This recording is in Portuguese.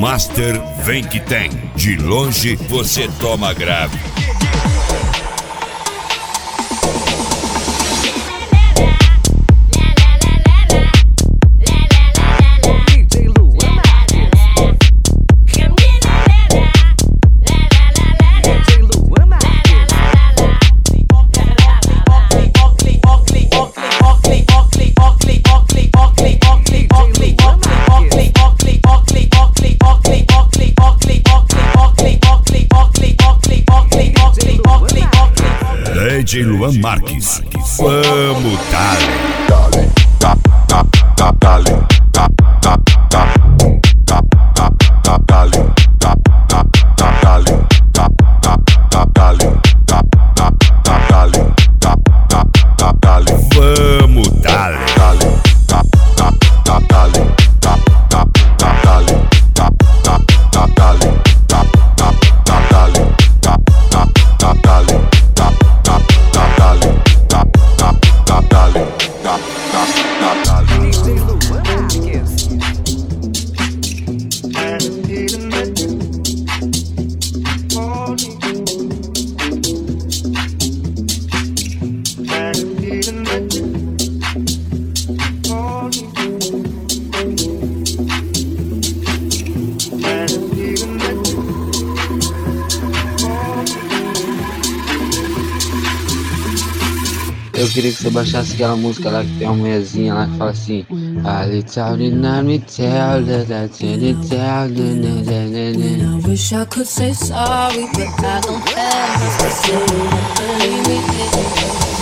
Master vem que tem. De longe você toma grave. DJ Luan Marques, vamos dale. Eu queria que você baixasse aquela música lá que tem uma mulherzinha lá que fala assim: I wish I could say sorry, but I don't have to say